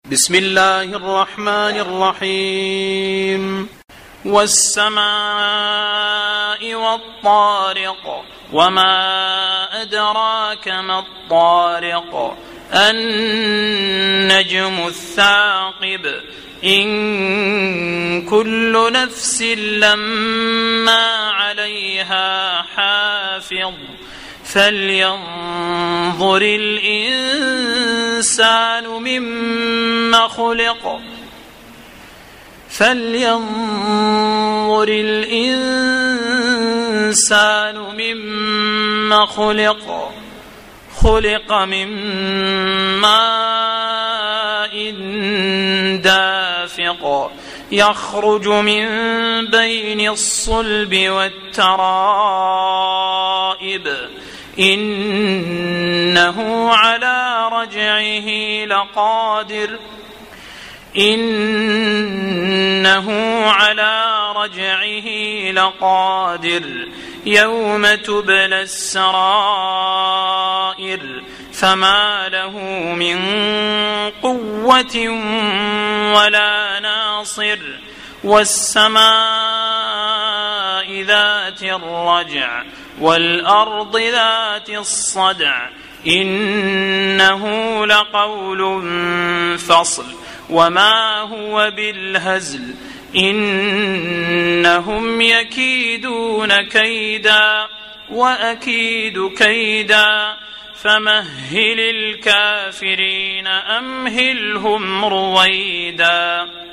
بسم الله الرحمن الرحيم والسماء والطارق وما أدراك ما الطارق النجم الثاقب إن كل نفس لما عليها حافظ فلينظر الإنسان مما خلق خلق من ماء دافق يخرج من بين الصلب والترائب إنه على رجعه لقادر يوم تبلى السرائر فما له من قوة ولا ناصر والسماء ذات الرجع والأرض ذات الصدع إنه لقول فصل وما هو بالهزل إنهم يكيدون كيدا وأكيد كيدا فمهل الكافرين أمهلهم رويدا.